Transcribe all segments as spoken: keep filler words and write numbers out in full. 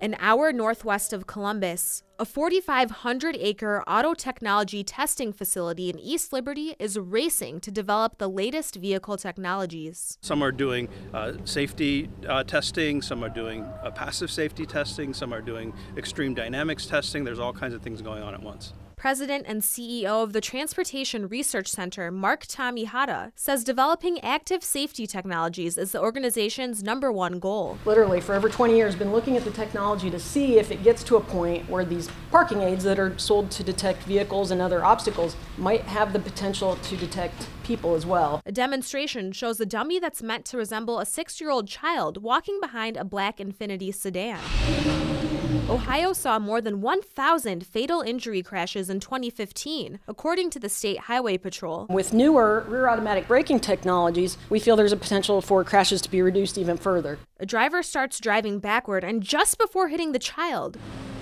An hour northwest of Columbus, a four thousand five hundred acre auto technology testing facility in East Liberty is racing to develop the latest vehicle technologies. Some are doing uh, safety uh, testing, some are doing uh, passive safety testing, some are doing extreme dynamics testing. There's all kinds of things going on at once. President and C E O of the Transportation Research Center, Mark Tamihata, says developing active safety technologies is the organization's number one goal. Literally, for over twenty years, been looking at the technology to see if it gets to a point where these parking aids that are sold to detect vehicles and other obstacles might have the potential to detect people as well. A demonstration shows a dummy that's meant to resemble a six-year-old child walking behind a black Infiniti sedan. Ohio saw more than one thousand fatal injury crashes in twenty fifteen, according to the State Highway Patrol. With newer rear automatic braking technologies, we feel there's a potential for crashes to be reduced even further. A driver starts driving backward, and just before hitting the child,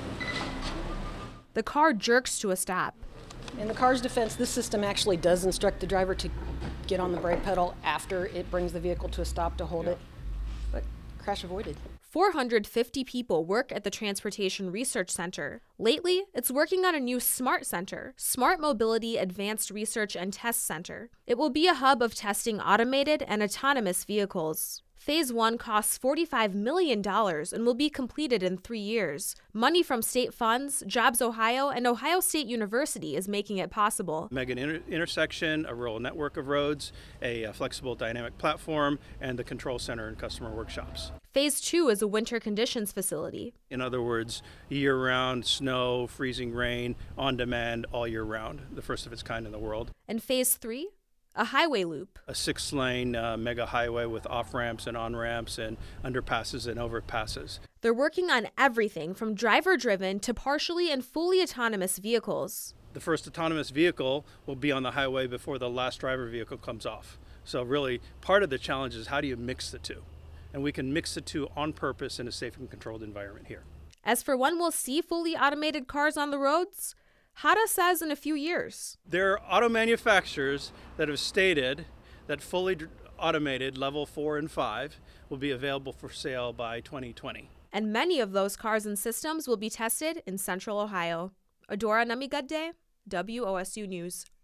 the car jerks to a stop. In the car's defense, this system actually does instruct the driver to get on the brake pedal after it brings the vehicle to a stop to hold it, but crash avoided. four hundred fifty people work at the Transportation Research Center. Lately, it's working on a new SMART Center, Smart Mobility Advanced Research and Test Center. It will be a hub of testing automated and autonomous vehicles. Phase one costs forty-five million dollars and will be completed in three years. Money from state funds, Jobs Ohio, and Ohio State University is making it possible. Mega inter- intersection, a rural network of roads, a, a flexible dynamic platform, and the control center and customer workshops. Phase two is a winter conditions facility. In other words, year-round snow, freezing rain, on demand, all year round, the first of its kind in the world. And phase three? A highway loop. A six-lane uh, mega highway with off-ramps and on-ramps and underpasses and overpasses. They're working on everything from driver-driven to partially and fully autonomous vehicles. The first autonomous vehicle will be on the highway before the last driver vehicle comes off. So really, part of the challenge is how do you mix the two? And we can mix the two on purpose in a safe and controlled environment here. As for when we'll see fully automated cars on the roads, Hata says in a few years. There are auto manufacturers that have stated that fully automated level four and five will be available for sale by twenty twenty. And many of those cars and systems will be tested in Central Ohio. Adora Namigadde, W O S U News.